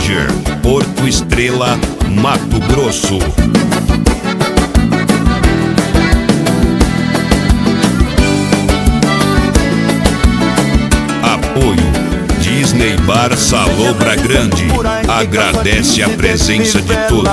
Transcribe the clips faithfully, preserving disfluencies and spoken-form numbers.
Ranger, Porto Estrela, Mato Grosso. Apoio Disney Bar Salobra Grande. Agradece a presença de todos.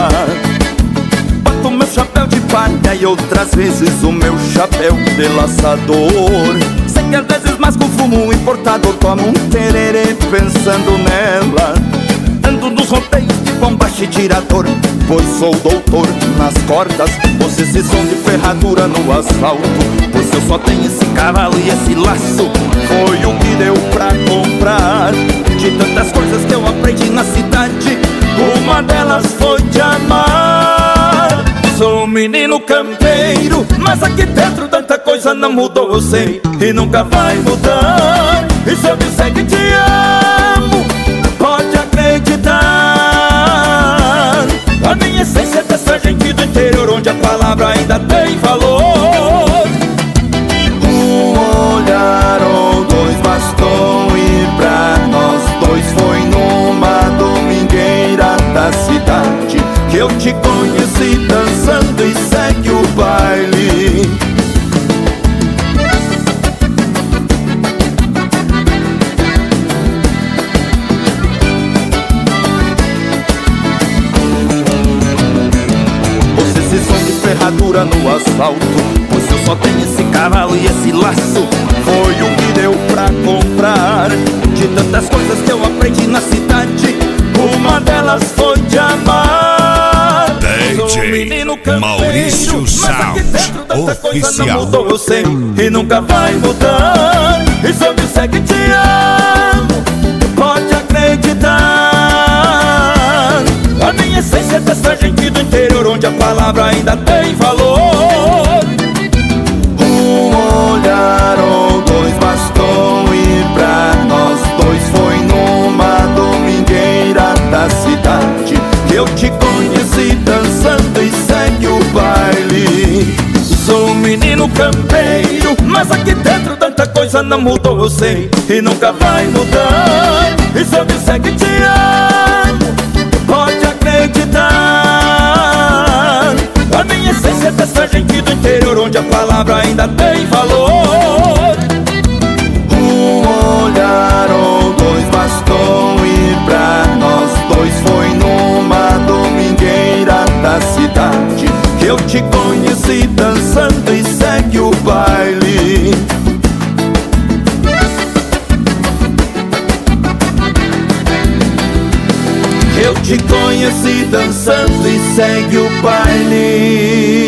Boto meu chapéu de palha e outras vezes o meu chapéu de laçador. Sei que às vezes mais com fumo importado tomo um tererê pensando nela. Ando nos rodeios de bombacha e tirador, pois sou doutor nas cordas. Você se som de ferradura no asfalto, pois eu só tenho esse cavalo e esse laço. Foi o que deu pra comprar de tantas coisas que eu aprendi na cidade. Uma delas foi te amar. Sou um menino campeiro, mas aqui dentro tanta coisa não mudou, eu sei, e nunca vai mudar. E se eu disser que te amo, pode acreditar. A minha essência é dessa gente do interior, onde a palavra ainda tem valor. Um olhar ou dois bastou, e pra nós dois foi numa domingueira da cidade que eu te conheci dançando e segue o baile. Você se som de ferradura no asfalto, pois eu só tenho esse cavalo e esse laço. Foi o que deu pra comprar de tantas coisas que eu aprendi na cidade. Uma delas foi te amar. D J Maurício Sound Oficial. Não mudou, eu sei, e nunca vai mudar. E se eu disser que te amo, pode acreditar. A minha essência é dessa gente do interior, onde a palavra ainda tem valor. Um olhar ou dois bastou, e pra nós dois foi numa domingueira da cidade que eu te conheci dançando e segue o baile. Sou um menino campeiro, mas aqui dentro tanta coisa não mudou, eu sei, e nunca vai mudar. E se eu disser que te amo, pode acreditar. A minha essência é dessa gente do interior, onde a palavra ainda tem valor. Um olhar ou dois bastou, e pra nós dois foi numa domingueira da cidade que eu te conheci dançando e segue o baile. Eu te conheci dançando e segue o baile.